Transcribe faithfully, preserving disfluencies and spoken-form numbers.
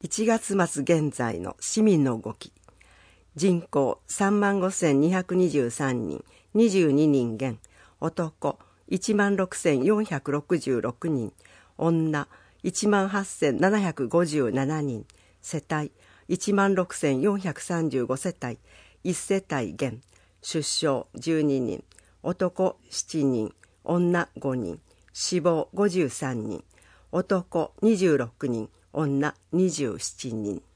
いちがつ末現在の市民の動き。人口さんまんごせんにひゃくにじゅうさんにん、にじゅうににん減。男いちまんろくせんよんひゃくろくじゅうろくにん。女いちまんはっせんななひゃくごじゅうななにん。世帯いちまんろくせんよんひゃくさんじゅうご世帯。いち世帯減。出生じゅうににん。男しちにん。女ごにん。死亡ごじゅうさんにん。男にじゅうろくにん。女にじゅうななにん。